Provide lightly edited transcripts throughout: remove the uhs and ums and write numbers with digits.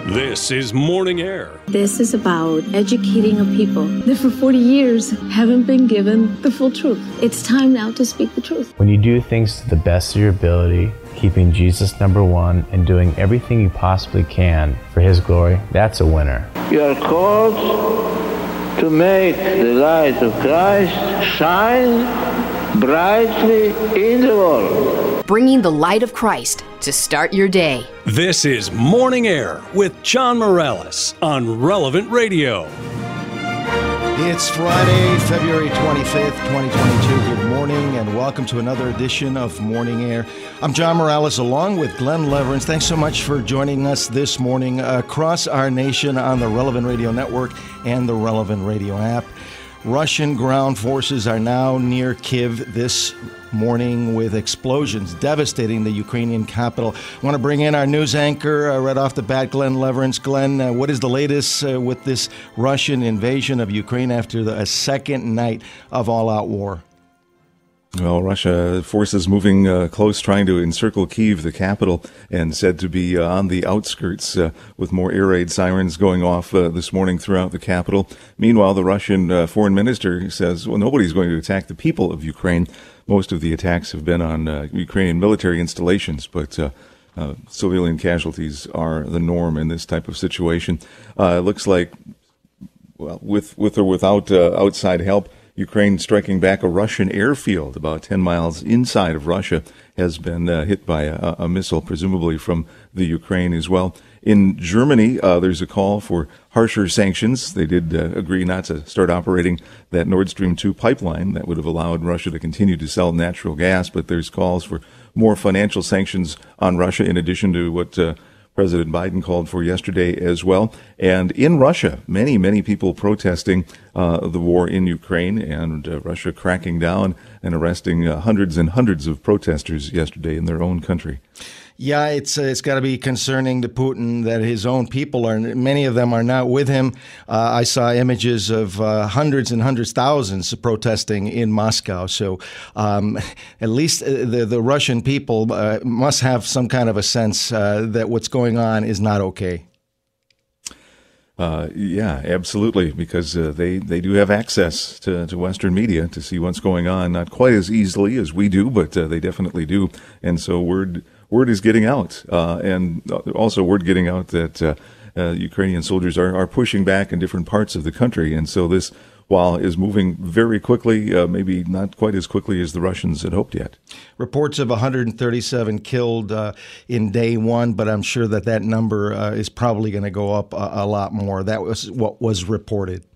This is Morning Air. This is about educating a people that for 40 years haven't been given the full truth. It's time now to speak the truth. When you do things to the best of your ability, keeping Jesus number one and doing everything you possibly can for His glory, that's a winner. You are called to make the light of Christ shine brightly in the world. Bringing the light of Christ to start your day. This is Morning Air with John Morales on Relevant Radio. It's Friday, February 25th, 2022. Good morning and welcome to another edition of Morning Air. I'm John Morales along with Glenn Leverance. Thanks so much for joining us this morning across our nation on the Relevant Radio Network and the Relevant Radio app. Russian ground forces are now near Kyiv this morning with explosions devastating the Ukrainian capital. I want to bring in our news anchor right off the bat, Glenn Leverance. Glenn, what is the latest with this Russian invasion of Ukraine after a second night of all-out war? Well, Russia forces moving close, trying to encircle Kyiv, the capital, and said to be on the outskirts with more air raid sirens going off this morning throughout the capital. Meanwhile, the Russian foreign minister says, well, nobody's going to attack the people of Ukraine. Most of the attacks have been on Ukrainian military installations, but civilian casualties are the norm in this type of situation. It looks like, well, with or without outside help, Ukraine striking back a Russian airfield about 10 miles inside of Russia has been hit by a missile, presumably from the Ukraine as well. In Germany, there's a call for harsher sanctions. They did agree not to start operating that Nord Stream 2 pipeline that would have allowed Russia to continue to sell natural gas, but there's calls for more financial sanctions on Russia in addition to what President Biden called for yesterday as well. And in Russia, many people protesting the war in Ukraine and Russia cracking down and arresting hundreds and hundreds of protesters yesterday in their own country. Yeah, it's got to be concerning to Putin that his own people many of them are not with him. I saw images of hundreds and hundreds, thousands protesting in Moscow. So at least the Russian people must have some kind of a sense that what's going on is not okay. Yeah, absolutely, because they do have access to Western media to see what's going on, not quite as easily as we do, but they definitely do. And so word is getting out, and also word getting out that Ukrainian soldiers are pushing back in different parts of the country. And so this, while is moving very quickly, maybe not quite as quickly as the Russians had hoped yet. Reports of 137 killed in day one, but I'm sure that number is probably going to go up a lot more. That was what was reported.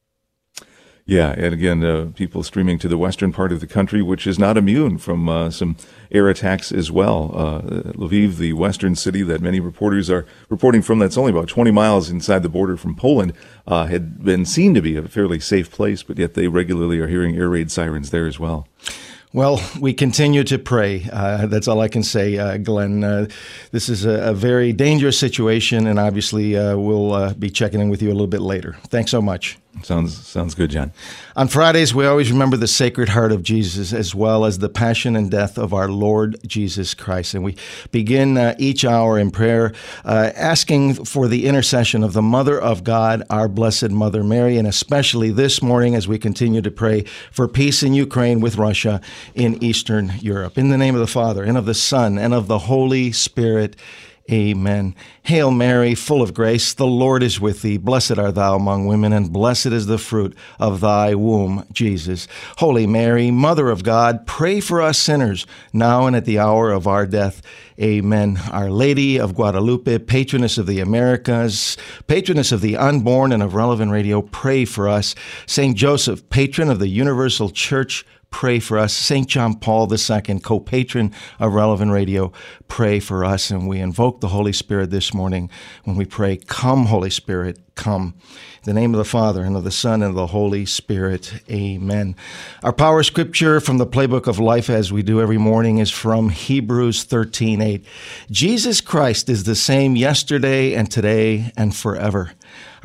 Yeah, and again, people streaming to the western part of the country, which is not immune from some air attacks as well. Lviv, the western city that many reporters are reporting from, that's only about 20 miles inside the border from Poland, had been seen to be a fairly safe place, but yet they regularly are hearing air raid sirens there as well. Well, we continue to pray. That's all I can say, Glenn. This is a very dangerous situation, and obviously we'll be checking in with you a little bit later. Thanks so much. Sounds good, John. On Fridays, we always remember the Sacred Heart of Jesus as well as the passion and death of our Lord Jesus Christ. And we begin each hour in prayer asking for the intercession of the Mother of God, our Blessed Mother Mary, and especially this morning as we continue to pray for peace in Ukraine with Russia in Eastern Europe. In the name of the Father, and of the Son, and of the Holy Spirit, amen. Hail Mary, full of grace, the Lord is with thee. Blessed art thou among women, and blessed is the fruit of thy womb, Jesus. Holy Mary, Mother of God, pray for us sinners, now and at the hour of our death. Amen. Our Lady of Guadalupe, patroness of the Americas, patroness of the unborn and of Relevant Radio, pray for us. Saint Joseph, patron of the Universal Church, pray for us. St. John Paul II, co-patron of Relevant Radio, pray for us. And we invoke the Holy Spirit this morning when we pray, come, Holy Spirit, come. In the name of the Father, and of the Son, and of the Holy Spirit, amen. Our power scripture from the Playbook of Life, as we do every morning, is from Hebrews 13:8. Jesus Christ is the same yesterday and today and forever.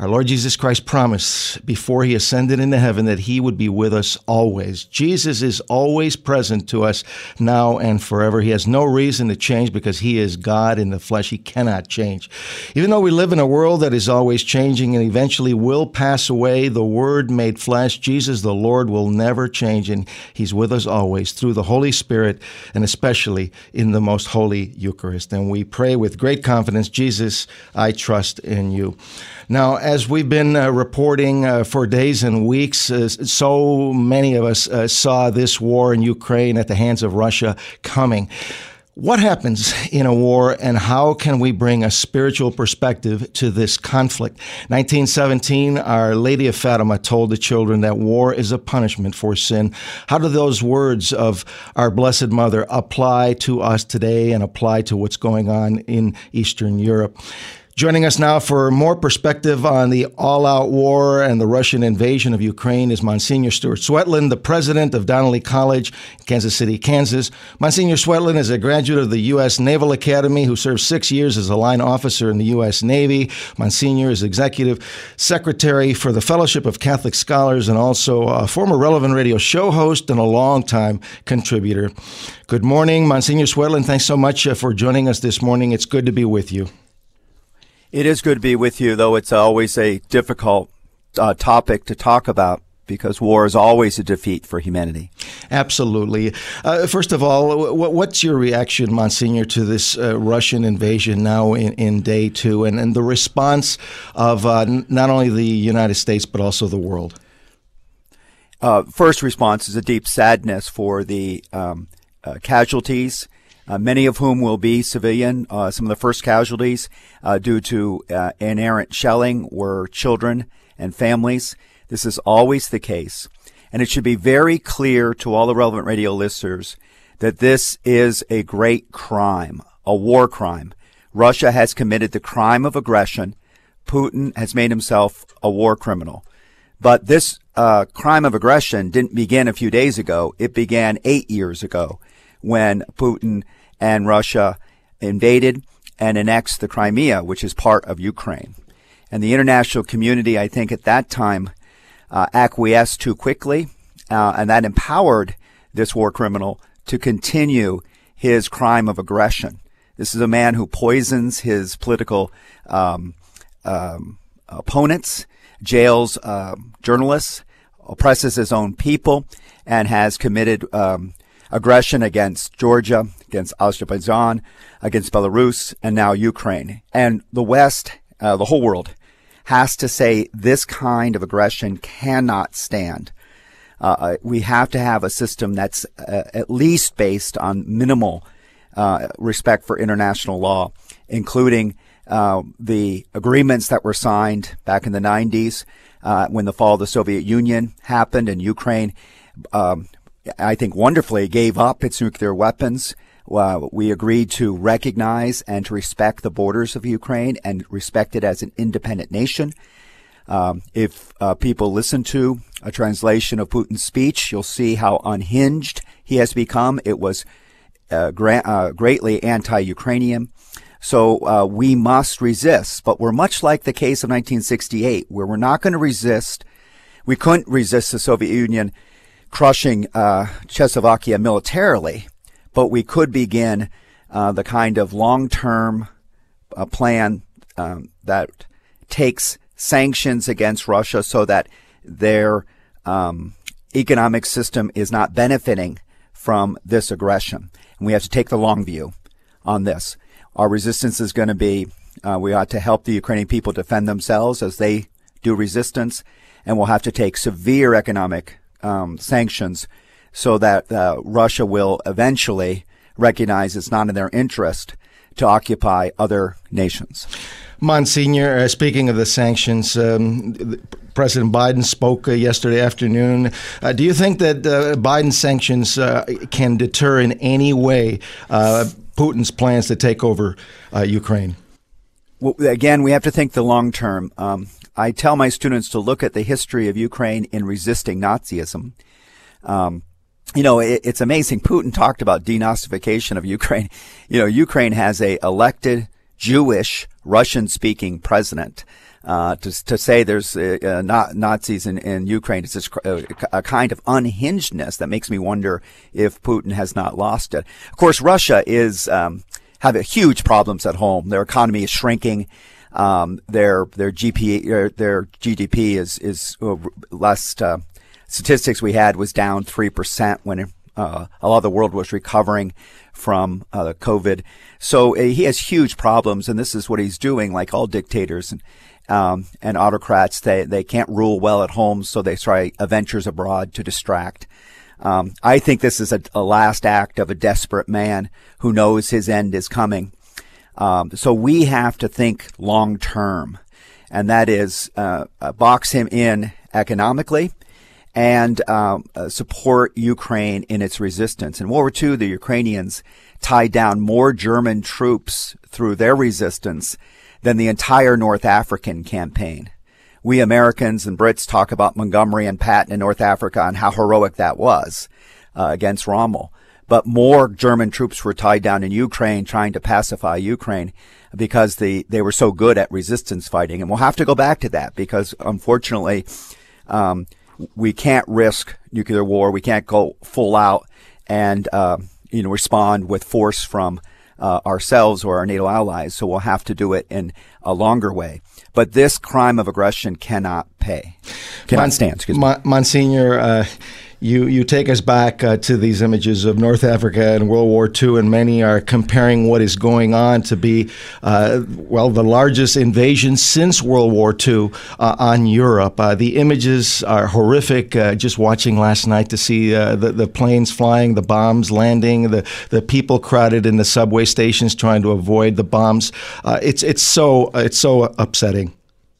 Our Lord Jesus Christ promised before he ascended into heaven that he would be with us always. Jesus is always present to us now and forever. He has no reason to change because he is God in the flesh. He cannot change. Even though we live in a world that is always changing and eventually will pass away, the Word made flesh, Jesus the Lord, will never change, and he's with us always through the Holy Spirit and especially in the most holy Eucharist. And we pray with great confidence, Jesus, I trust in you. Now, as we've been reporting for days and weeks, so many of us saw this war in Ukraine at the hands of Russia coming. What happens in a war, and how can we bring a spiritual perspective to this conflict? 1917, Our Lady of Fatima told the children that war is a punishment for sin. How do those words of our Blessed Mother apply to us today and apply to what's going on in Eastern Europe? Joining us now for more perspective on the all-out war and the Russian invasion of Ukraine is Monsignor Stuart Swetland, the president of Donnelly College in Kansas City, Kansas. Monsignor Swetland is a graduate of the U.S. Naval Academy who served 6 years as a line officer in the U.S. Navy. Monsignor is executive secretary for the Fellowship of Catholic Scholars and also a former Relevant Radio show host and a longtime contributor. Good morning, Monsignor Swetland. Thanks so much for joining us this morning. It's good to be with you. It is good to be with you, though it's always a difficult topic to talk about because war is always a defeat for humanity. Absolutely. First of all, what's your reaction, Monsignor, to this Russian invasion now in day two and the response of not only the United States but also the world? First response is a deep sadness for the casualties, many of whom will be civilian. Some of the first casualties due to inerrant shelling were children and families. This is always the case. And it should be very clear to all the Relevant Radio listeners that this is a great crime, a war crime. Russia has committed the crime of aggression. Putin has made himself a war criminal. But this crime of aggression didn't begin a few days ago. It began 8 years ago, when Putin and Russia invaded and annexed the Crimea, which is part of Ukraine. And the international community, I think, at that time acquiesced too quickly, and that empowered this war criminal to continue his crime of aggression. This is a man who poisons his political opponents, jails journalists, oppresses his own people, and has committed aggression against Georgia, against Azerbaijan, against Belarus, and now Ukraine. And the West, the whole world, has to say this kind of aggression cannot stand. We have to have a system that's at least based on minimal respect for international law, including the agreements that were signed back in the 90s when the fall of the Soviet Union happened and Ukraine I think wonderfully gave up its nuclear weapons. We agreed to recognize and to respect the borders of Ukraine and respect it as an independent nation. If people listen to a translation of Putin's speech, you'll see how unhinged he has become. It was greatly anti-Ukrainian. So we must resist. But we're much like the case of 1968, where we're not going to resist. We couldn't resist the Soviet Union crushing Czechoslovakia militarily, but we could begin the kind of long-term plan that takes sanctions against Russia so that their economic system is not benefiting from this aggression. And we have to take the long view on this. Our resistance is going to be, we ought to help the Ukrainian people defend themselves as they do resistance, and we'll have to take severe economic sanctions so that Russia will eventually recognize it's not in their interest to occupy other nations. Monsignor, speaking of the sanctions, President Biden spoke yesterday afternoon. Do you think that Biden's sanctions can deter in any way Putin's plans to take over Ukraine? Well, again, we have to think the long term. I tell my students to look at the history of Ukraine in resisting Nazism. It's amazing. Putin talked about denazification of Ukraine. Ukraine has a elected Jewish Russian-speaking president. To say there's not Nazis in Ukraine is just a kind of unhingedness that makes me wonder if Putin has not lost it. Of course, Russia is have huge problems at home. Their economy is shrinking. Their GDP is last statistics we had was down 3% when a lot of the world was recovering from the COVID. So he has huge problems, and this is what he's doing. Like all dictators and autocrats, they can't rule well at home, so they try adventures abroad to distract. I think this is a last act of a desperate man who knows his end is coming. So we have to think long term, and that is box him in economically and support Ukraine in its resistance. In World War II, the Ukrainians tied down more German troops through their resistance than the entire North African campaign. We Americans and Brits talk about Montgomery and Patton in North Africa and how heroic that was against Rommel. But more German troops were tied down in Ukraine trying to pacify Ukraine because they were so good at resistance fighting. And we'll have to go back to that because, unfortunately, we can't risk nuclear war. We can't go full out and respond with force from ourselves or our NATO allies. So we'll have to do it in a longer way. But this crime of aggression cannot stand. Excuse me. Monsignor, you take us back to these images of North Africa and World War II, and many are comparing what is going on to be, the largest invasion since World War II on Europe. The images are horrific. Just watching last night to see the planes flying, the bombs landing, the people crowded in the subway stations trying to avoid the bombs. It's so upsetting.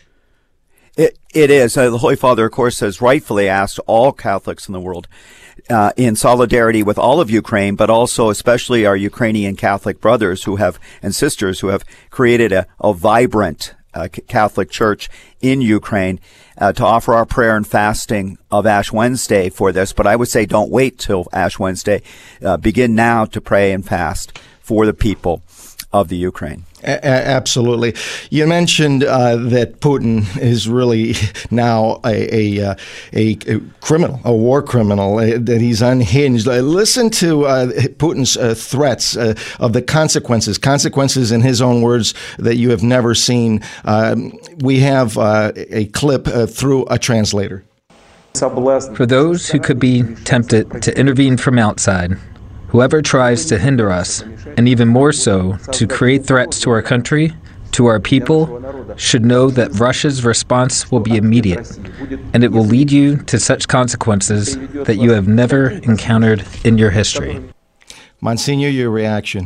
It is. The Holy Father, of course, has rightfully asked all Catholics in the world in solidarity with all of Ukraine, but also especially our Ukrainian Catholic brothers and sisters who have created a vibrant Catholic Church in Ukraine to offer our prayer and fasting of Ash Wednesday for this. But I would say don't wait till Ash Wednesday. Begin now to pray and fast for the people of the Ukraine. Absolutely. You mentioned that Putin is really now a criminal, a war criminal, that he's unhinged. Listen to Putin's threats of the consequences in his own words that you have never seen. We have a clip through a translator. For those who could be tempted to intervene from outside, whoever tries to hinder us, and even more so, to create threats to our country, to our people, should know that Russia's response will be immediate, and it will lead you to such consequences that you have never encountered in your history. Monsignor, your reaction?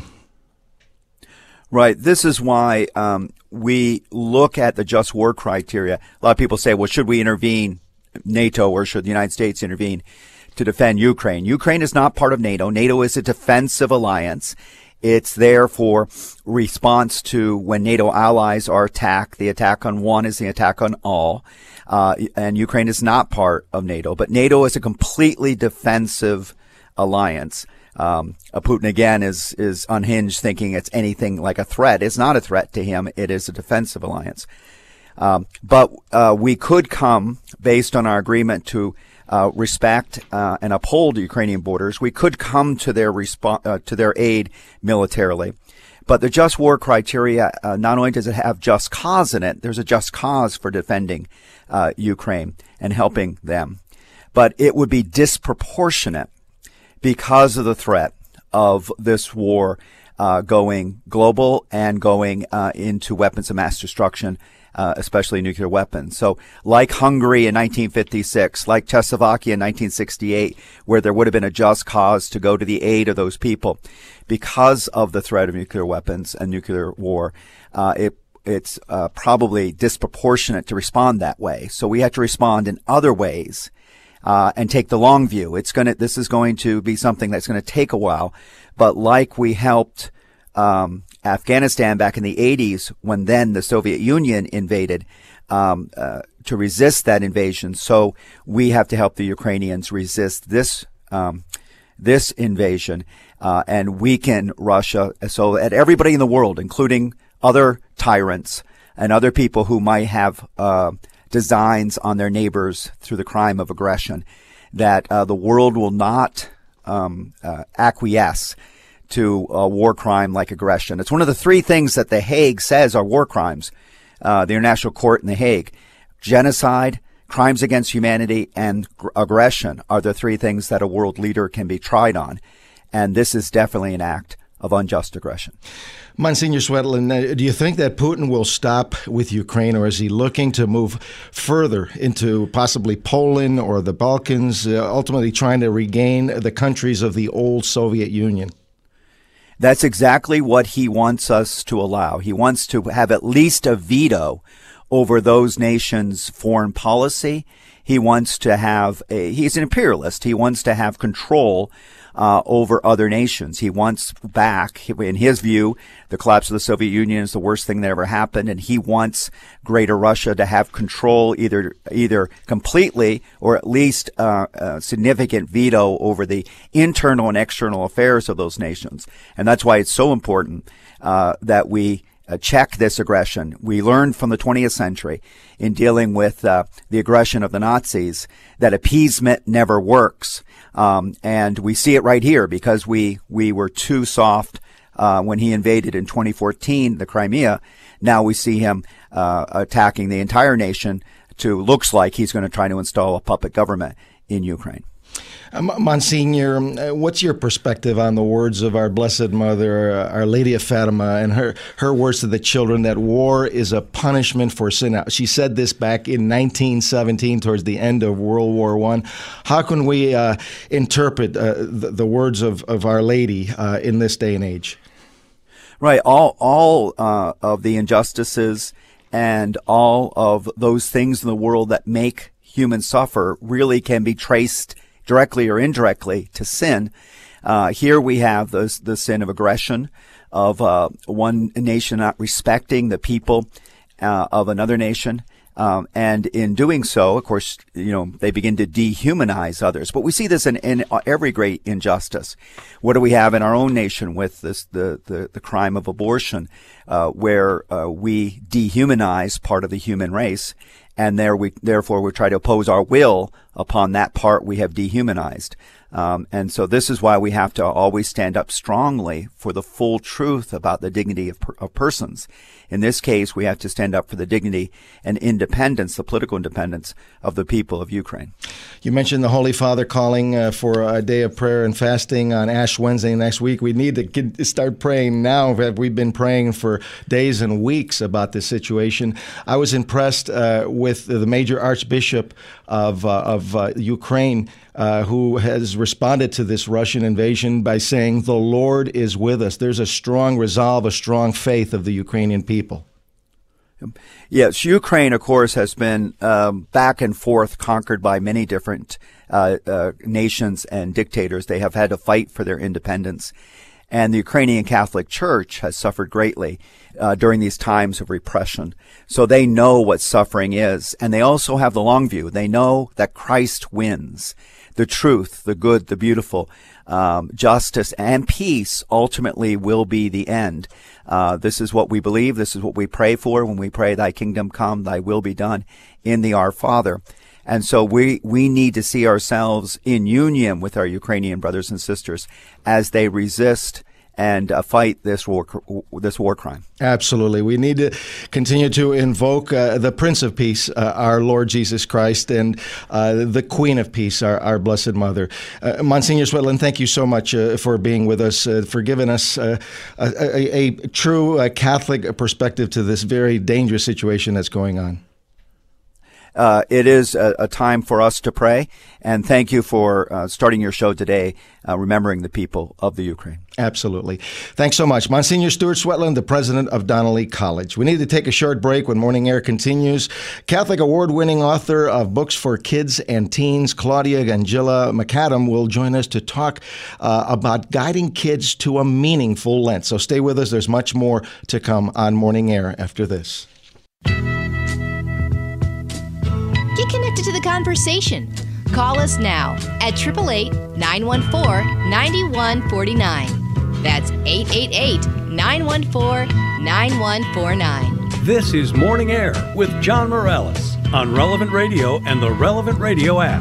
Right. This is why we look at the just war criteria. A lot of people say, well, should we intervene, NATO, or should the United States intervene to defend Ukraine? Ukraine is not part of NATO. NATO is a defensive alliance. It's there for response to when NATO allies are attacked. The attack on one is the attack on all. And Ukraine is not part of NATO. But NATO is a completely defensive alliance. Putin, again, is unhinged, thinking it's anything like a threat. It's not a threat to him. It is a defensive alliance. But we could come, based on our agreement to respect and uphold Ukrainian borders, we could come to their aid militarily. But the just war criteria, not only does it have just cause in it, there's a just cause for defending Ukraine and helping them. But it would be disproportionate because of the threat of this war going global and going into weapons of mass destruction, especially nuclear weapons. So like Hungary in 1956, like Czechoslovakia in 1968, where there would have been a just cause to go to the aid of those people, because of the threat of nuclear weapons and nuclear war, it's probably disproportionate to respond that way. So we have to respond in other ways and take the long view. This is going to be something that's going to take a while, but like we helped Afghanistan back in the 80s, when then the Soviet Union invaded, to resist that invasion. So we have to help the Ukrainians resist this invasion and weaken Russia, so that everybody in the world, including other tyrants, and other people who might have designs on their neighbors through the crime of aggression, that the world will not acquiesce to a war crime like aggression. It's one of the three things that The Hague says are war crimes, the International Court in The Hague. Genocide, crimes against humanity, and aggression are the three things that a world leader can be tried on. And this is definitely an act of unjust aggression. Monsignor Swetlin, do you think that Putin will stop with Ukraine, or is he looking to move further into possibly Poland or the Balkans, ultimately trying to regain the countries of the old Soviet Union? That's exactly what he wants us to allow. He wants to have at least a veto over those nations' foreign policy. He wants to have he's an imperialist. He wants to have control over other nations. He wants back, in his view, the collapse of the Soviet Union is the worst thing that ever happened, and he wants Greater Russia to have control either completely or at least a significant veto over the internal and external affairs of those nations. And that's why it's so important that we check this aggression. We learned from the 20th century in dealing with the aggression of the Nazis that appeasement never works. And we see it right here because we were too soft when he invaded in 2014 the Crimea. Now we see him attacking the entire nation. Looks like he's going to try to install a puppet government in Ukraine. Monsignor, what's your perspective on the words of our Blessed Mother, Our Lady of Fatima, and her words to the children that war is a punishment for sin? She said this back in 1917 towards the end of World War I. How can we interpret the words of Our Lady in this day and age? Right. All of the injustices and all of those things in the world that make humans suffer really can be traced directly or indirectly to sin. Here we have the sin of aggression, of one nation not respecting the people of another nation. And in doing so, of course, they begin to dehumanize others. But we see this in every great injustice. What do we have in our own nation with the crime of abortion, where we dehumanize part of the human race, and therefore we try to oppose our will upon that part we have dehumanized. And so this is why we have to always stand up strongly for the full truth about the dignity of persons. In this case, we have to stand up for the dignity and independence, the political independence of the people of Ukraine. You mentioned the Holy Father calling for a day of prayer and fasting on Ash Wednesday next week. We need to start praying now. We've been praying for days and weeks about this situation. I was impressed with the major Archbishop of Ukraine, who has responded to this Russian invasion by saying, "The Lord is with us." There's a strong resolve, a strong faith of the Ukrainian people. Yes, Ukraine, of course, has been back and forth, conquered by many different nations and dictators. They have had to fight for their independence. And the Ukrainian Catholic Church has suffered greatly during these times of repression. So they know what suffering is. And they also have the long view. They know that Christ wins. The truth, the good, the beautiful, justice, and peace ultimately will be the end. This is what we believe. This is what we pray for when we pray, "Thy kingdom come, thy will be done," in the Our Father. And so we need to see ourselves in union with our Ukrainian brothers and sisters as they resist and fight this war crime. Absolutely. We need to continue to invoke the Prince of Peace, our Lord Jesus Christ, and the Queen of Peace, our Blessed Mother. Monsignor Swetlin, thank you so much for being with us, for giving us a true Catholic perspective to this very dangerous situation that's going on. It is a time for us to pray, and thank you for starting your show today, remembering the people of the Ukraine. Absolutely. Thanks so much. Monsignor Stuart Swetlin, the president of Donnelly College. We need to take a short break when Morning Air continues. Catholic award-winning author of books for kids and teens, Claudia Gangilla McAdam, will join us to talk about guiding kids to a meaningful Lent. So stay with us. There's much more to come on Morning Air after this. Get connected to the conversation. Call us now at 888-914-9149. That's 888-914-9149. This is Morning Air with John Morales on Relevant Radio and the Relevant Radio app.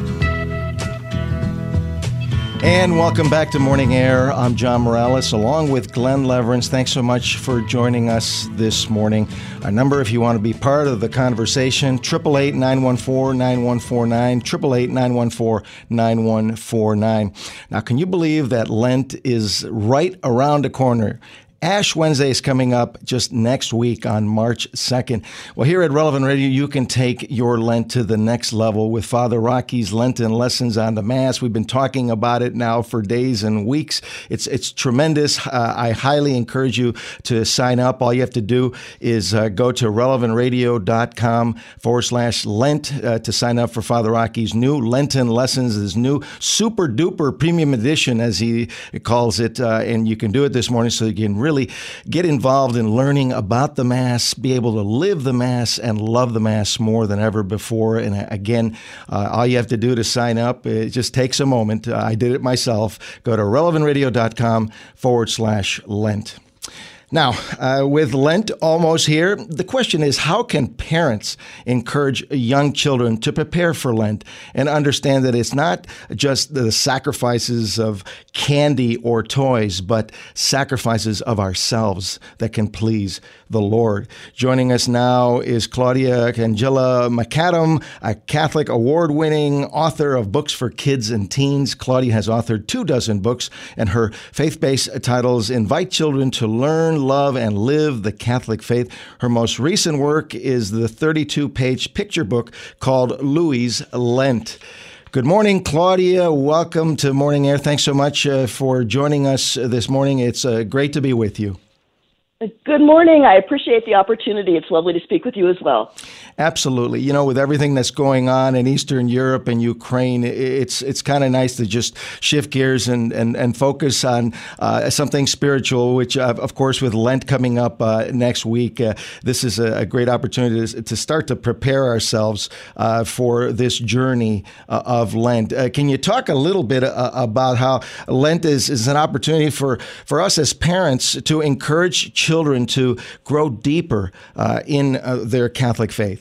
And welcome back to Morning Air. I'm John Morales along with Glenn Leverance. Thanks so much for joining us this morning. Our number, if you want to be part of the conversation, 888-914-9149, 888-914-9149. Now, can you believe that Lent is right around the corner? Ash Wednesday is coming up just next week on March 2nd. Well, here at Relevant Radio, you can take your Lent to the next level with Father Rocky's Lenten Lessons on the Mass. We've been talking about it now for days and weeks. It's tremendous. I highly encourage you to sign up. All you have to do is go to relevantradio.com/Lent to sign up for Father Rocky's new Lenten Lessons, his new super duper premium edition, as he calls it. And you can do it this morning so you can really get involved in learning about the Mass, be able to live the Mass and love the Mass more than ever before. And again, all you have to do to sign up, it just takes a moment. I did it myself. Go to relevantradio.com/Lent. Now, with Lent almost here, the question is, how can parents encourage young children to prepare for Lent and understand that it's not just the sacrifices of candy or toys, but sacrifices of ourselves that can please the Lord? Joining us now is Claudia Cangilla McAdam, a Catholic award-winning author of books for kids and teens. Claudia has authored 24 books, and her faith-based titles invite children to learn, love, and live the Catholic faith. Her most recent work is the 32-page picture book called Louis' Lent. Good morning, Claudia. Welcome to Morning Air. Thanks so much for joining us this morning. It's great to be with you. Good morning. I appreciate the opportunity. It's lovely to speak with you as well. Absolutely. You know, with everything that's going on in Eastern Europe and Ukraine, it's kind of nice to just shift gears and focus on something spiritual, which, of course, with Lent coming up next week, this is a great opportunity to start to prepare ourselves for this journey of Lent. Can you talk a little bit about how Lent is an opportunity for us as parents to encourage children to grow deeper in their Catholic faith?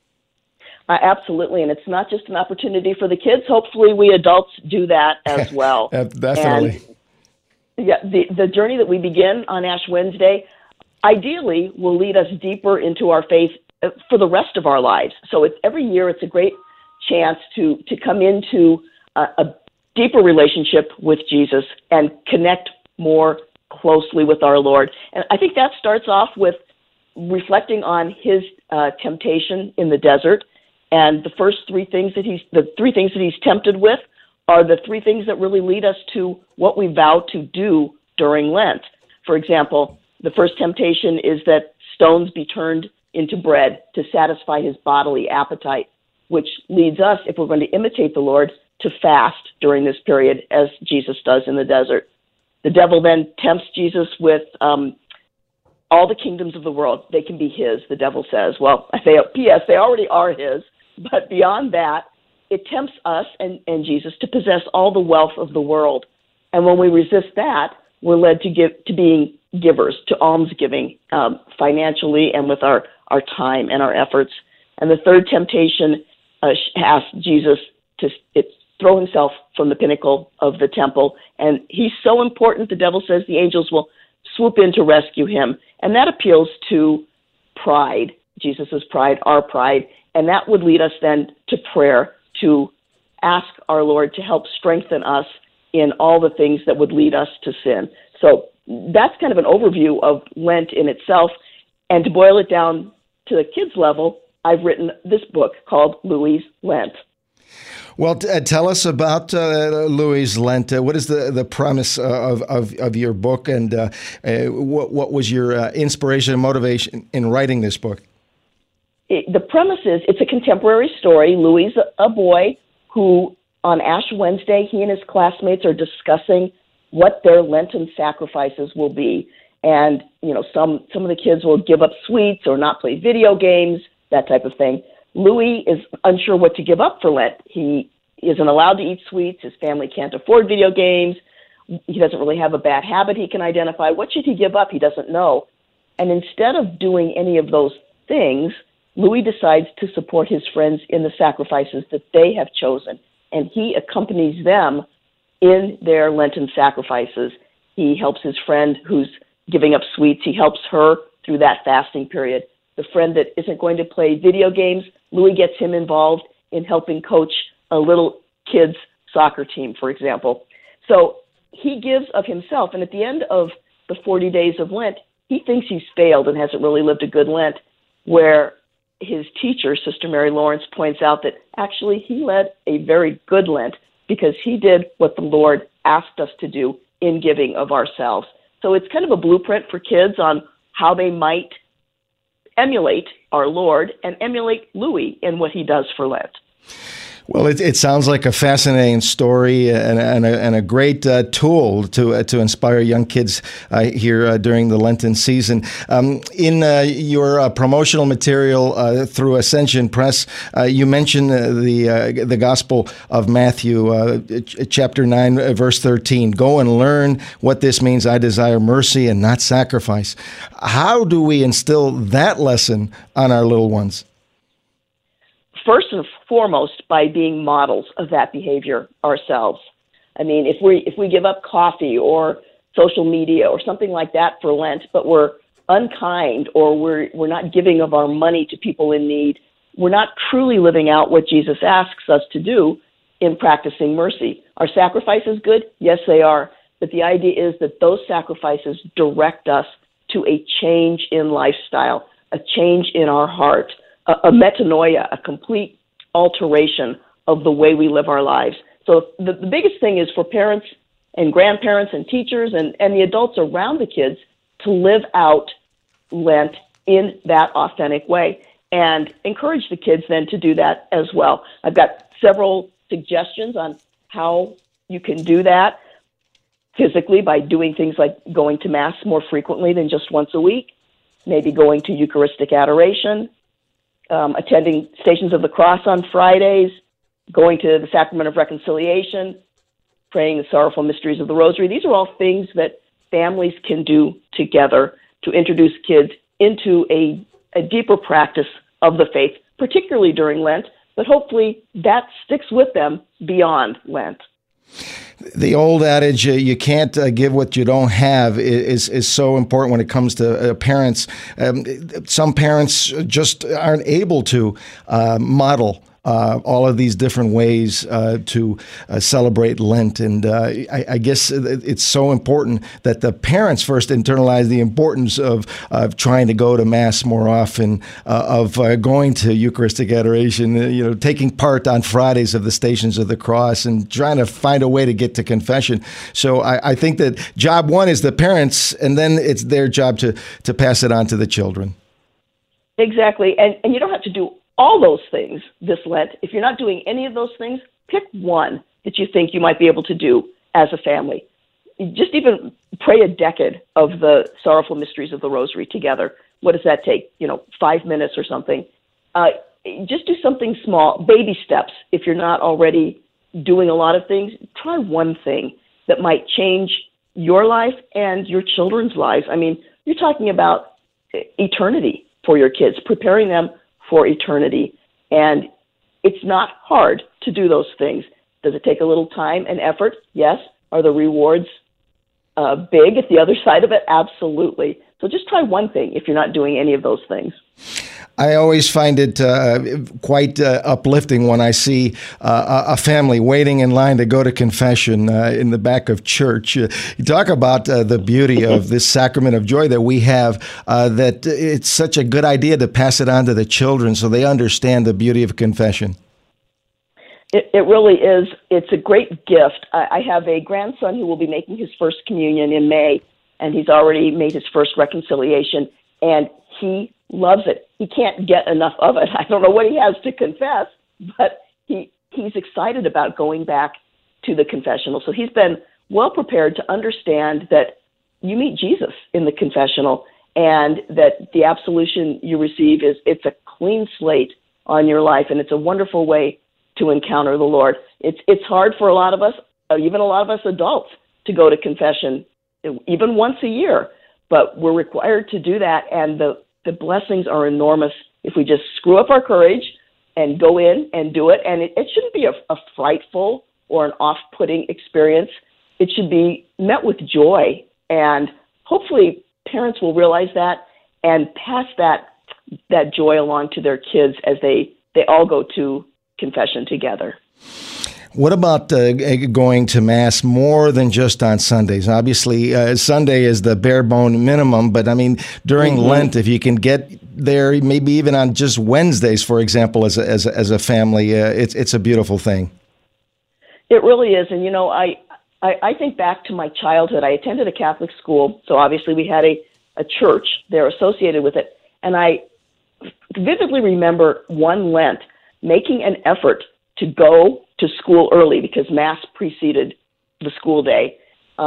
Absolutely, and it's not just an opportunity for the kids. Hopefully we adults do that as well. Definitely. And, yeah, the journey that we begin on Ash Wednesday ideally will lead us deeper into our faith for the rest of our lives. So every year it's a great chance to come into a deeper relationship with Jesus and connect more closely with our Lord. And I think that starts off with reflecting on his temptation in the desert. And the three things that he's tempted with are the three things that really lead us to what we vow to do during Lent. For example, the first temptation is that stones be turned into bread to satisfy his bodily appetite, which leads us, if we're going to imitate the Lord, to fast during this period, as Jesus does in the desert. The devil then tempts Jesus with all the kingdoms of the world. They can be his, the devil says. Well, P.S., they already are his. But beyond that, it tempts us and Jesus to possess all the wealth of the world. And when we resist that, we're led to being givers, to almsgiving, financially and with our time and our efforts. And the third temptation asks Jesus to throw himself from the pinnacle of the temple. And he's so important, the devil says the angels will swoop in to rescue him. And that appeals to pride, Jesus' pride, our pride. And that would lead us then to prayer, to ask our Lord to help strengthen us in all the things that would lead us to sin. So that's kind of an overview of Lent in itself. And to boil it down to the kids' level, I've written this book called Louis' Lent. Well, tell us about Louis' Lent. What is the premise of your book, and what was your inspiration and motivation in writing this book? The premise is it's a contemporary story. Louis is a boy who, on Ash Wednesday, he and his classmates are discussing what their Lenten sacrifices will be. And, some of the kids will give up sweets or not play video games, that type of thing. Louis is unsure what to give up for Lent. He isn't allowed to eat sweets. His family can't afford video games. He doesn't really have a bad habit he can identify. What should he give up? He doesn't know. And instead of doing any of those things, Louis decides to support his friends in the sacrifices that they have chosen, and he accompanies them in their Lenten sacrifices. He helps his friend who's giving up sweets. He helps her through that fasting period. The friend that isn't going to play video games, Louis gets him involved in helping coach a little kid's soccer team, for example. So he gives of himself, and at the end of the 40 days of Lent, he thinks he's failed and hasn't really lived a good Lent, where his teacher, Sister Mary Lawrence, points out that actually he led a very good Lent because he did what the Lord asked us to do in giving of ourselves. So it's kind of a blueprint for kids on how they might emulate our Lord and emulate Louis in what he does for Lent. Well, it sounds like a fascinating story and a great tool to inspire young kids here during the Lenten season. In your promotional material through Ascension Press, you mentioned the Gospel of Matthew, chapter 9, verse 13. Go and learn what this means. I desire mercy and not sacrifice. How do we instill that lesson on our little ones? First and foremost, by being models of that behavior ourselves. I mean, if we give up coffee or social media or something like that for Lent, but we're unkind or we're not giving of our money to people in need, we're not truly living out what Jesus asks us to do in practicing mercy. Are sacrifices good? Yes, they are. But the idea is that those sacrifices direct us to a change in lifestyle, a change in our heart, a metanoia, a complete alteration of the way we live our lives. So the biggest thing is for parents and grandparents and teachers and the adults around the kids to live out Lent in that authentic way and encourage the kids then to do that as well. I've got several suggestions on how you can do that physically by doing things like going to Mass more frequently than just once a week, maybe going to Eucharistic adoration, attending Stations of the Cross on Fridays, going to the Sacrament of Reconciliation, praying the Sorrowful Mysteries of the Rosary. These are all things that families can do together to introduce kids into a deeper practice of the faith, particularly during Lent, but hopefully that sticks with them beyond Lent. The old adage, you can't give what you don't have, is so important when it comes to parents. Some parents just aren't able to model all of these different ways to celebrate Lent. And I guess it's so important that the parents first internalize the importance of trying to go to Mass more often, of going to Eucharistic adoration, taking part on Fridays of the Stations of the Cross and trying to find a way to get to confession. So I think that job one is the parents, and then it's their job to pass it on to the children. Exactly. And you don't have to do all those things this Lent. If you're not doing any of those things, pick one that you think you might be able to do as a family. Just even pray a decade of the Sorrowful Mysteries of the Rosary together. What does that take? 5 minutes or something. Just do something small, baby steps. If you're not already doing a lot of things, try one thing that might change your life and your children's lives. I mean, you're talking about eternity for your kids, preparing them for eternity. And it's not hard to do those things. Does it take a little time and effort? Yes. Are the rewards big at the other side of it? Absolutely. So just try one thing if you're not doing any of those things. I always find it quite uplifting when I see a family waiting in line to go to confession in the back of church. You talk about the beauty of this sacrament of joy that we have, that it's such a good idea to pass it on to the children so they understand the beauty of confession. It really is. It's a great gift. I have a grandson who will be making his first communion in May, and he's already made his first reconciliation, and he loves it. He can't get enough of it. I don't know what he has to confess, but he's excited about going back to the confessional. So he's been well prepared to understand that you meet Jesus in the confessional and that the absolution you receive it's a clean slate on your life, and it's a wonderful way to encounter the Lord. It's hard for a lot of us, even a lot of us adults, to go to confession even once a year, but we're required to do that, and the the blessings are enormous if we just screw up our courage and go in and do it. And it shouldn't be a frightful or an off-putting experience. It should be met with joy. And hopefully parents will realize that and pass that joy along to their kids as they all go to confession together. What about going to Mass more than just on Sundays? Obviously, Sunday is the bare bone minimum, but I mean, during Lent, if you can get there, maybe even on just Wednesdays, for example, as a family, it's a beautiful thing. It really is. And, I think back to my childhood. I attended a Catholic school, so obviously we had a church there associated with it. And I vividly remember one Lent making an effort to go to school early because Mass preceded the school day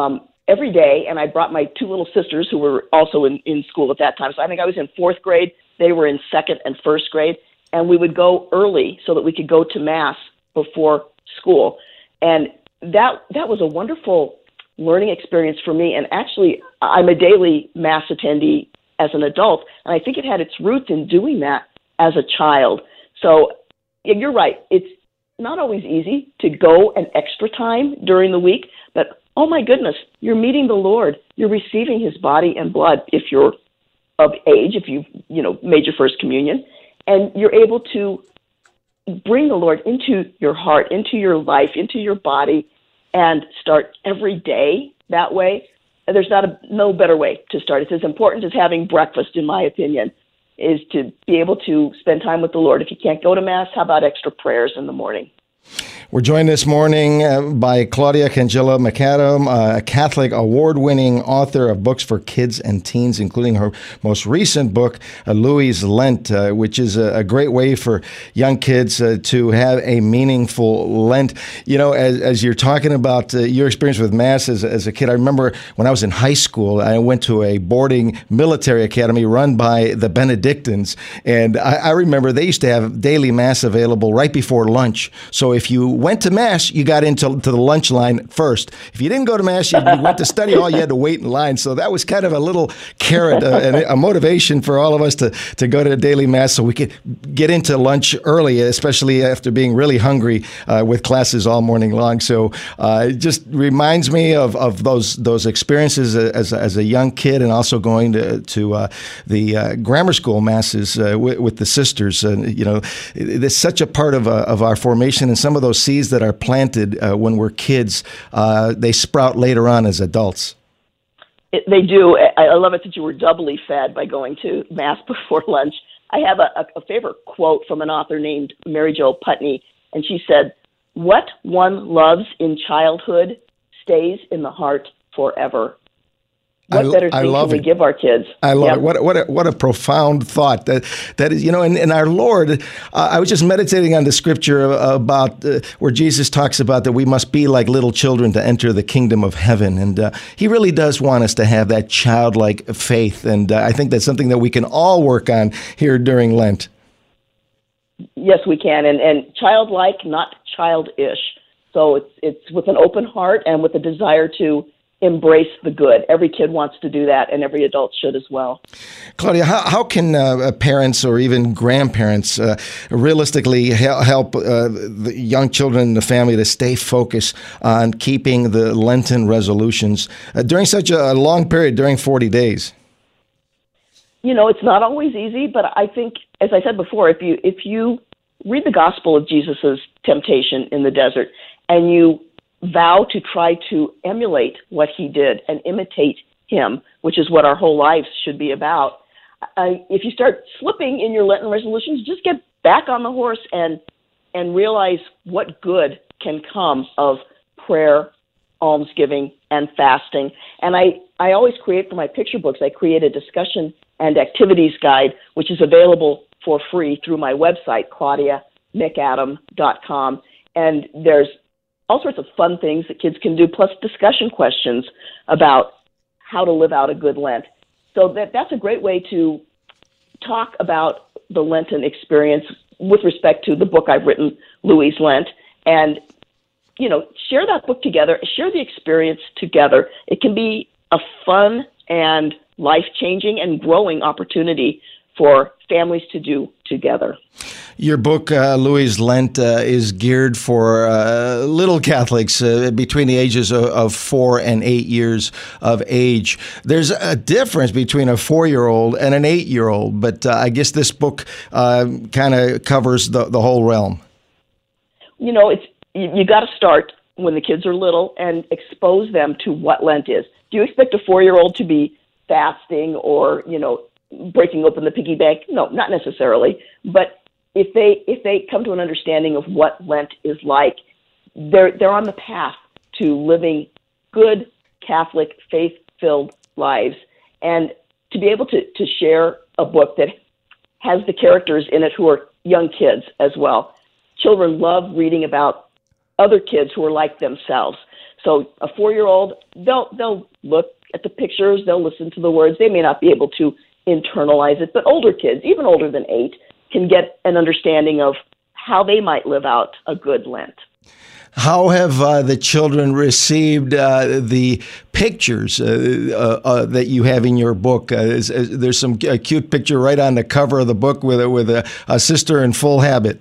every day. And I brought my two little sisters who were also in school at that time. So I think I was in 4th grade. They were in 2nd and 1st grade. And we would go early so that we could go to Mass before school. And that was a wonderful learning experience for me. And actually, I'm a daily Mass attendee as an adult. And I think it had its roots in doing that as a child. So you're right. It's not always easy to go an extra time during the week, but oh my goodness, you're meeting the Lord. You're receiving his body and blood if you're of age, if you've made your first communion, and you're able to bring the Lord into your heart, into your life, into your body, and start every day that way. There's no better way to start. It's as important as having breakfast, in my opinion, is to be able to spend time with the Lord. If you can't go to Mass, how about extra prayers in the morning? We're joined this morning by Claudia Cangilla McAdam, a Catholic award-winning author of books for kids and teens, including her most recent book, Louis' Lent, which is a great way for young kids to have a meaningful Lent. As you're talking about your experience with Mass as a kid, I remember when I was in high school, I went to a boarding military academy run by the Benedictines, and I remember they used to have daily Mass available right before lunch. So if you went to Mass, you got into the lunch line first. If you didn't go to Mass, you went to study hall, you had to wait in line. So that was kind of a little carrot, and a motivation for all of us to go to the daily Mass so we could get into lunch early, especially after being really hungry with classes all morning long. So it just reminds me of those experiences as a young kid, and also going to the grammar school Masses with the sisters. It's such a part of our formation, and some of those seeds that are planted when we're kids, they sprout later on as adults. They do. I love it that you were doubly fed by going to Mass before lunch. I have a favorite quote from an author named Mary Jo Putney, and she said, "What one loves in childhood stays in the heart forever." What better thing can we give our kids? I love it. What a profound thought that is. And our Lord. I was just meditating on the scripture about where Jesus talks about that we must be like little children to enter the kingdom of heaven, and He really does want us to have that childlike faith, and I think that's something that we can all work on here during Lent. Yes, we can, and childlike, not childish. So it's with an open heart and with a desire to embrace the good. Every kid wants to do that, and every adult should as well. Claudia, how can parents or even grandparents realistically help the young children in the family to stay focused on keeping the Lenten resolutions during such a long period, during 40 days? It's not always easy, but I think, as I said before, if you read the Gospel of Jesus's temptation in the desert and you vow to try to emulate what he did and imitate him, which is what our whole lives should be about. If you start slipping in your Lenten resolutions, just get back on the horse and realize what good can come of prayer, almsgiving, and fasting. And I always create for my picture books, I create a discussion and activities guide, which is available for free through my website, ClaudiaMcAdam.com. And there's all sorts of fun things that kids can do, plus discussion questions about how to live out a good Lent. So that's a great way to talk about the Lenten experience with respect to the book I've written, Louis' Lent, and, share that book together, share the experience together. It can be a fun and life-changing and growing opportunity for families to do together. Your book, Louise Lent, is geared for little Catholics between the ages of 4 and 8 years of age. There's a difference between a 4-year-old and an 8-year-old, but I guess this book kind of covers the whole realm. You know, you got to start when the kids are little and expose them to what Lent is. Do you expect a 4-year-old to be fasting or, breaking open the piggy bank? No, not necessarily. But if they come to an understanding of what Lent is like, they're on the path to living good Catholic faith-filled lives. And to be able to share a book that has the characters in it who are young kids as well. Children love reading about other kids who are like themselves. So a 4-year-old, they'll look at the pictures, they'll listen to the words. They may not be able to internalize it, but older kids, even older than 8, can get an understanding of how they might live out a good Lent. How have the children received the pictures that you have in your book? There's some cute picture right on the cover of the book with a sister in full habit.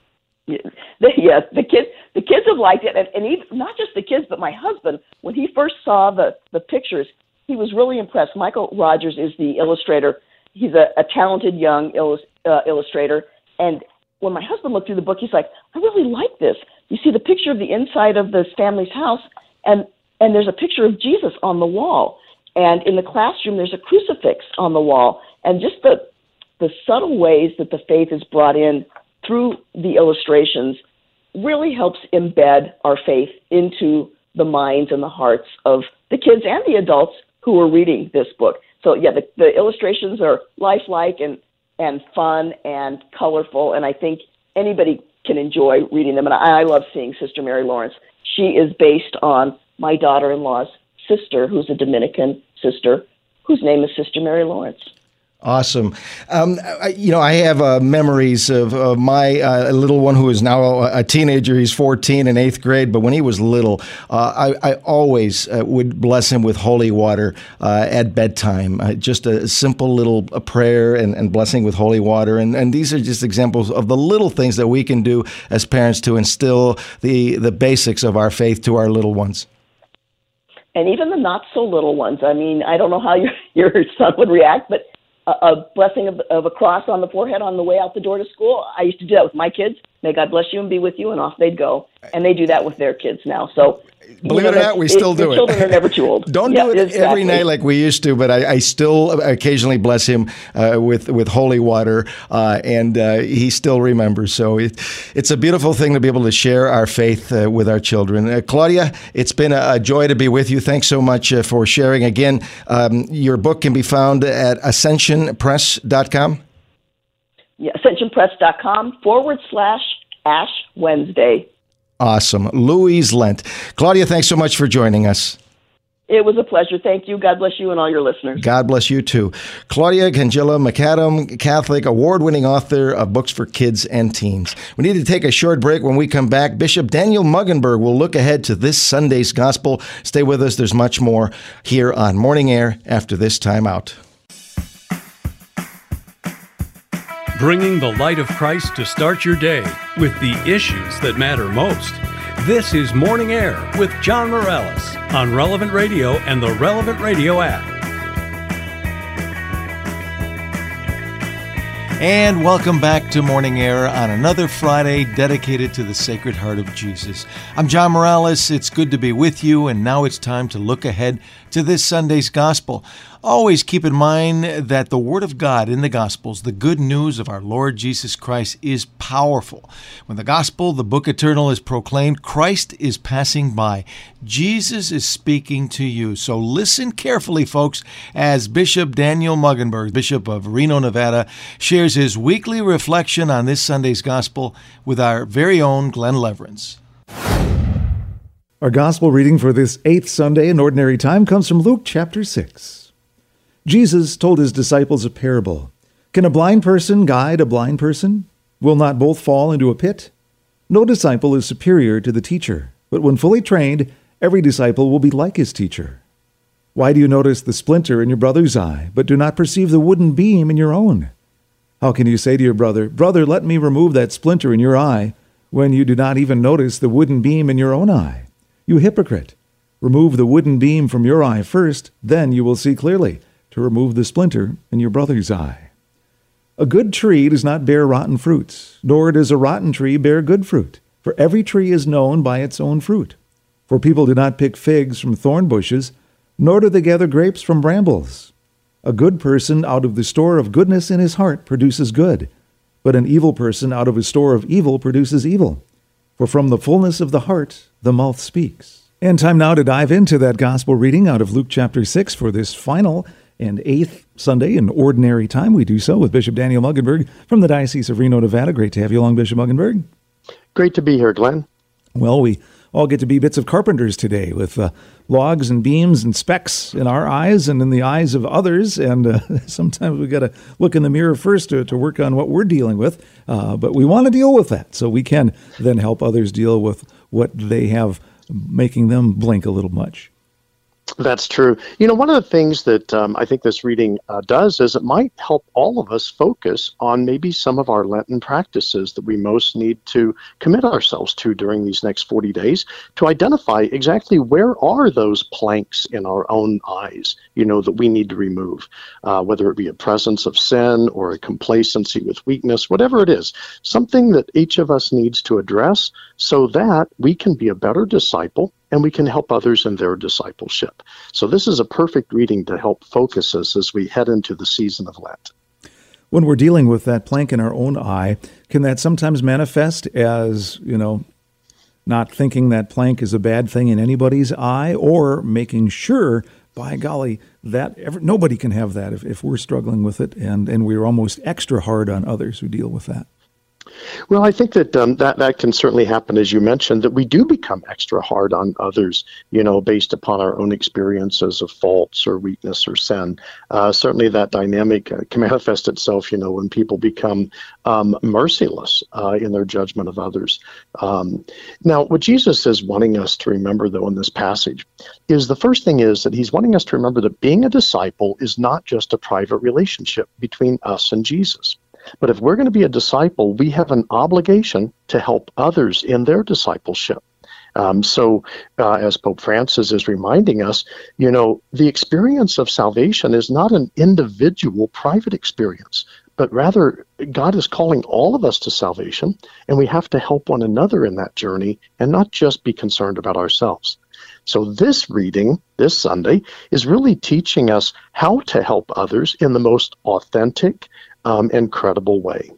Yes, the kids have liked it, and even, not just the kids, but my husband. When he first saw the pictures, he was really impressed. Michael Rogers is the illustrator. He's a talented young illustrator, and when my husband looked through the book, he's like, I really like this. You see the picture of the inside of this family's house, and there's a picture of Jesus on the wall, and in the classroom there's a crucifix on the wall, and just the subtle ways that the faith is brought in through the illustrations really helps embed our faith into the minds and the hearts of the kids and the adults who are reading this book. So yeah, the illustrations are lifelike and fun and colorful, and I think anybody can enjoy reading them. And I love seeing Sister Mary Lawrence. She is based on my daughter-in-law's sister, who's a Dominican sister, whose name is Sister Mary Lawrence. Awesome. I have memories of my little one who is now a teenager. He's 14 in 8th grade, but when he was little, I always would bless him with holy water at bedtime. Just a simple little prayer and blessing with holy water. And these are just examples of the little things that we can do as parents to instill the basics of our faith to our little ones. And even the not-so-little ones. I mean, I don't know how your son would react, but a blessing of a cross on the forehead on the way out the door to school. I used to do that with my kids. May God bless you and be with you, and off they'd go. And they do that with their kids now. So, believe it or not, we still do it. Children are never too old. Don't do it every night like we used to, but I still occasionally bless him with holy water, and he still remembers. So it's a beautiful thing to be able to share our faith with our children. Claudia, it's been a joy to be with you. Thanks so much for sharing. Again, your book can be found at ascensionpress.com. Yeah, ascensionpress.com/Ash Wednesday. Awesome. Louise Lent. Claudia, thanks so much for joining us. It was a pleasure. Thank you. God bless you and all your listeners. God bless you too. Claudia Cangilla McAdam, Catholic, award-winning author of books for kids and teens. We need to take a short break. When we come back, Bishop Daniel Muggenberg will look ahead to this Sunday's gospel. Stay with us. There's much more here on Morning Air after this time out. Bringing the light of Christ to start your day with the issues that matter most. This is Morning Air with John Morales on Relevant Radio and the Relevant Radio app. And welcome back to Morning Air on another Friday dedicated to the Sacred Heart of Jesus. I'm John Morales. It's good to be with you, and now it's time to look ahead to this Sunday's Gospel. Always keep in mind that the Word of God in the Gospels, the good news of our Lord Jesus Christ, is powerful. When the Gospel, the Book Eternal, is proclaimed, Christ is passing by. Jesus is speaking to you. So listen carefully, folks, as Bishop Daniel Muggenberg, Bishop of Reno, Nevada, shares his weekly reflection on this Sunday's Gospel with our very own Glenn Leverance. Our Gospel reading for this 8th Sunday in Ordinary Time comes from Luke chapter 6. Jesus told his disciples a parable. Can a blind person guide a blind person? Will not both fall into a pit? No disciple is superior to the teacher, but when fully trained, every disciple will be like his teacher. Why do you notice the splinter in your brother's eye, but do not perceive the wooden beam in your own? How can you say to your brother, "Brother, let me remove that splinter in your eye," when you do not even notice the wooden beam in your own eye? You hypocrite! Remove the wooden beam from your eye first, then you will see clearly to remove the splinter in your brother's eye. A good tree does not bear rotten fruits, nor does a rotten tree bear good fruit. For every tree is known by its own fruit. For people do not pick figs from thorn bushes, nor do they gather grapes from brambles. A good person out of the store of goodness in his heart produces good, but an evil person out of his store of evil produces evil. For from the fullness of the heart the mouth speaks. And time now to dive into that gospel reading out of Luke chapter 6 for this final and 8th Sunday in Ordinary Time. We do so with Bishop Daniel Muggenberg from the Diocese of Reno, Nevada. Great to have you along, Bishop Muggenberg. Great to be here, Glenn. Well, we all get to be bits of carpenters today with logs and beams and specks in our eyes and in the eyes of others. And sometimes we got to look in the mirror first to work on what we're dealing with. But we want to deal with that so we can then help others deal with what they have making them blink a little much. That's true. One of the things that I think this reading does is it might help all of us focus on maybe some of our Lenten practices that we most need to commit ourselves to during these next 40 days to identify exactly where are those planks in our own eyes, that we need to remove, whether it be a presence of sin or a complacency with weakness, whatever it is, something that each of us needs to address so that we can be a better disciple and we can help others in their discipleship. So this is a perfect reading to help focus us as we head into the season of Lent. When we're dealing with that plank in our own eye, can that sometimes manifest as, not thinking that plank is a bad thing in anybody's eye, or making sure, by golly, that nobody can have that if we're struggling with it, and we're almost extra hard on others who deal with that? Well, I think that that can certainly happen, as you mentioned, that we do become extra hard on others, based upon our own experiences of faults or weakness or sin. Certainly that dynamic can manifest itself, when people become merciless in their judgment of others. Now, what Jesus is wanting us to remember, though, in this passage is the first thing is that he's wanting us to remember that being a disciple is not just a private relationship between us and Jesus. But if we're going to be a disciple, we have an obligation to help others in their discipleship. So as Pope Francis is reminding us, the experience of salvation is not an individual private experience, but rather God is calling all of us to salvation, and we have to help one another in that journey and not just be concerned about ourselves. So this reading, this Sunday, is really teaching us how to help others in the most authentic and credible way.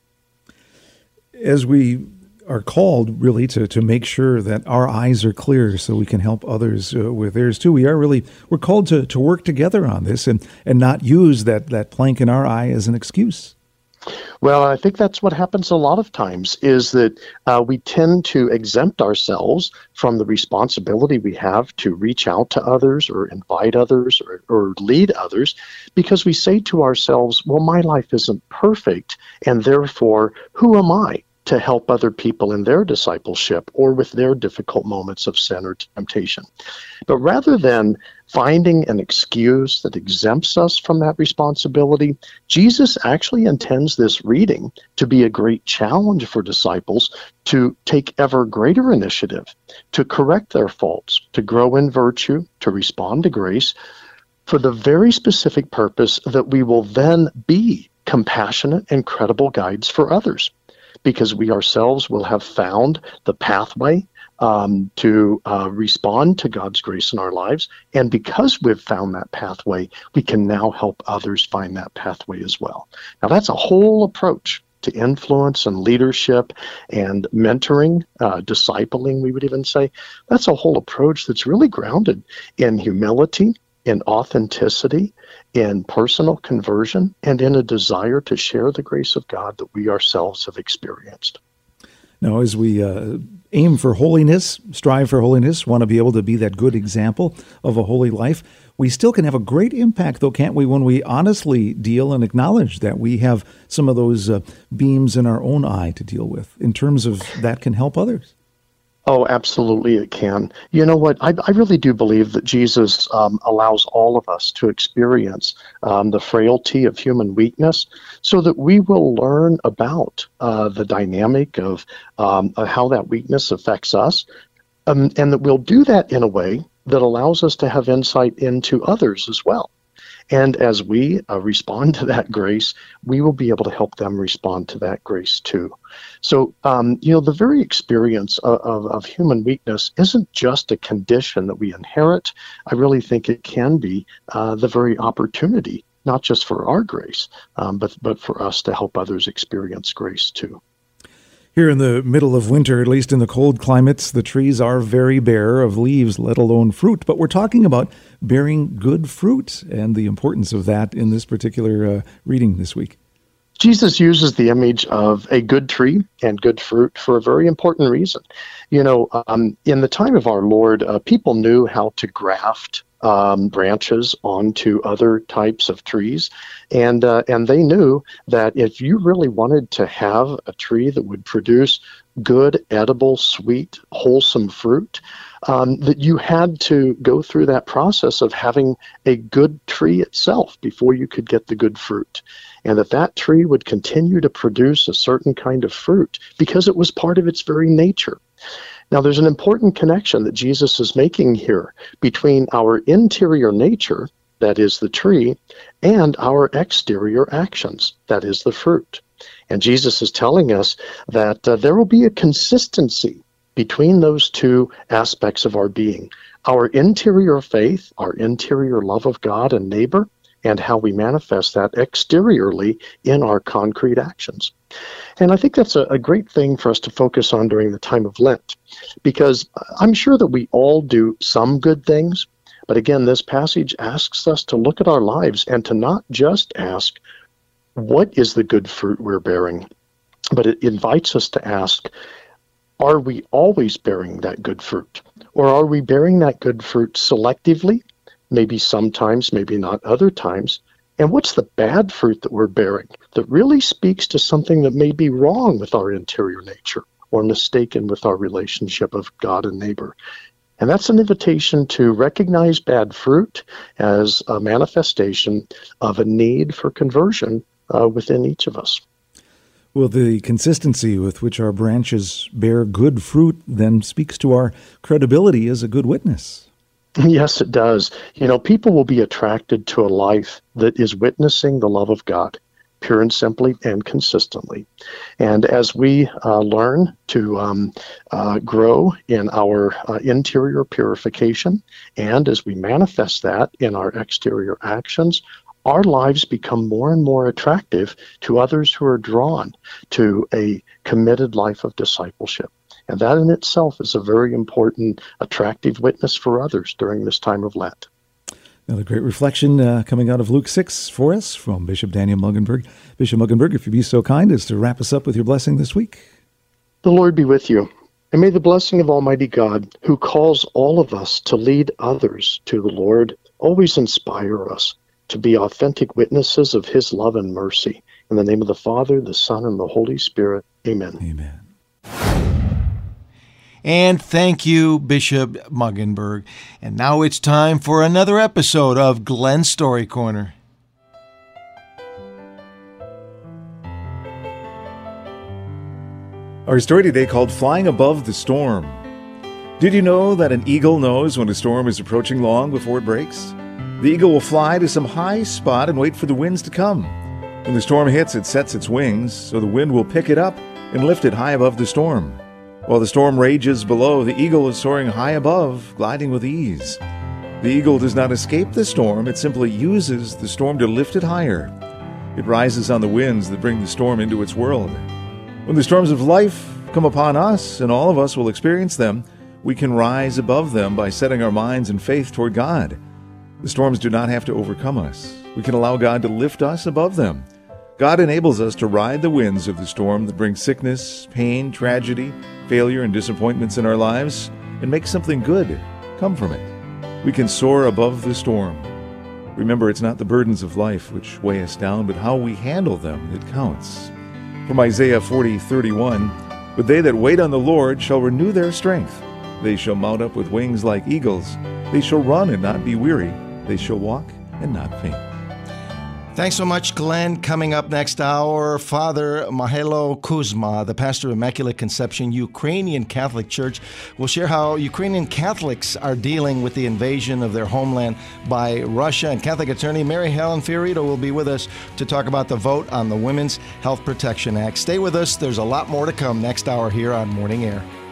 As we are called really to make sure that our eyes are clear so we can help others with theirs too, we're called to work together on this and not use that plank in our eye as an excuse. Well, I think that's what happens a lot of times, is that we tend to exempt ourselves from the responsibility we have to reach out to others or invite others or lead others, because we say to ourselves, well, my life isn't perfect, and therefore, who am I to help other people in their discipleship or with their difficult moments of sin or temptation? But rather than finding an excuse that exempts us from that responsibility, Jesus actually intends this reading to be a great challenge for disciples to take ever greater initiative, to correct their faults, to grow in virtue, to respond to grace, for the very specific purpose that we will then be compassionate and credible guides for others, because we ourselves will have found the pathway to respond to God's grace in our lives. And because we've found that pathway, we can now help others find that pathway as well. Now, that's a whole approach to influence and leadership and mentoring, discipling, we would even say. That's a whole approach that's really grounded in humility, in authenticity, in personal conversion, and in a desire to share the grace of God that we ourselves have experienced. Now, as we aim for holiness, strive for holiness, want to be able to be that good example of a holy life, we still can have a great impact, though, can't we, when we honestly deal and acknowledge that we have some of those beams in our own eye to deal with, in terms of that can help others. Oh, absolutely it can. You know what? I really do believe that Jesus allows all of us to experience the frailty of human weakness so that we will learn about the dynamic of how that weakness affects us, and that we'll do that in a way that allows us to have insight into others as well. And as we respond to that grace, we will be able to help them respond to that grace too. So, the very experience of human weakness isn't just a condition that we inherit. I really think it can be the very opportunity, not just for our grace, but for us to help others experience grace too. Here in the middle of winter, at least in the cold climates, the trees are very bare of leaves, let alone fruit. But we're talking about bearing good fruit and the importance of that in this particular reading this week. Jesus uses the image of a good tree and good fruit for a very important reason. In the time of our Lord, people knew how to graft branches onto other types of trees, and they knew that if you really wanted to have a tree that would produce good, edible, sweet, wholesome fruit, that you had to go through that process of having a good tree itself before you could get the good fruit, and that tree would continue to produce a certain kind of fruit because it was part of its very nature. Now, there's an important connection that Jesus is making here between our interior nature, that is the tree, and our exterior actions, that is the fruit. And Jesus is telling us that there will be a consistency between those two aspects of our being, our interior faith, our interior love of God and neighbor, and how we manifest that exteriorly in our concrete actions. And I think that's a great thing for us to focus on during the time of Lent, because I'm sure that we all do some good things, but again, this passage asks us to look at our lives and to not just ask, what is the good fruit we're bearing? But it invites us to ask, are we always bearing that good fruit? Or are we bearing that good fruit selectively? Maybe sometimes, maybe not other times. And what's the bad fruit that we're bearing that really speaks to something that may be wrong with our interior nature or mistaken with our relationship of God and neighbor? And that's an invitation to recognize bad fruit as a manifestation of a need for conversion within each of us. Well, the consistency with which our branches bear good fruit then speaks to our credibility as a good witness. Yes, it does. People will be attracted to a life that is witnessing the love of God, pure and simply and consistently. And as we learn to grow in our interior purification, and as we manifest that in our exterior actions, our lives become more and more attractive to others who are drawn to a committed life of discipleship. And that in itself is a very important, attractive witness for others during this time of Lent. Another great reflection coming out of Luke 6 for us from Bishop Daniel Muggenberg. Bishop Muggenberg, if you'd be so kind as to wrap us up with your blessing this week. The Lord be with you. And may the blessing of Almighty God, who calls all of us to lead others to the Lord, always inspire us to be authentic witnesses of His love and mercy. In the name of the Father, the Son, and the Holy Spirit. Amen. Amen. And thank you, Bishop Muggenberg. And now it's time for another episode of Glenn's Story Corner. Our story today called Flying Above the Storm. Did you know that an eagle knows when a storm is approaching long before it breaks? The eagle will fly to some high spot and wait for the winds to come. When the storm hits, it sets its wings, so the wind will pick it up and lift it high above the storm. While the storm rages below, the eagle is soaring high above, gliding with ease. The eagle does not escape the storm, it simply uses the storm to lift it higher. It rises on the winds that bring the storm into its world. When the storms of life come upon us, and all of us will experience them, we can rise above them by setting our minds in faith toward God. The storms do not have to overcome us. We can allow God to lift us above them. God enables us to ride the winds of the storm that bring sickness, pain, tragedy, failure, and disappointments in our lives, and make something good come from it. We can soar above the storm. Remember, it's not the burdens of life which weigh us down, but how we handle them that counts. From Isaiah 40:31, But they that wait on the Lord shall renew their strength. They shall mount up with wings like eagles. They shall run and not be weary. They shall walk and not faint. Thanks so much, Glenn. Coming up next hour, Father Mihailo Kuzma, the pastor of Immaculate Conception Ukrainian Catholic Church, will share how Ukrainian Catholics are dealing with the invasion of their homeland by Russia. And Catholic attorney Mary Helen Fiorito will be with us to talk about the vote on the Women's Health Protection Act. Stay with us. There's a lot more to come next hour here on Morning Air.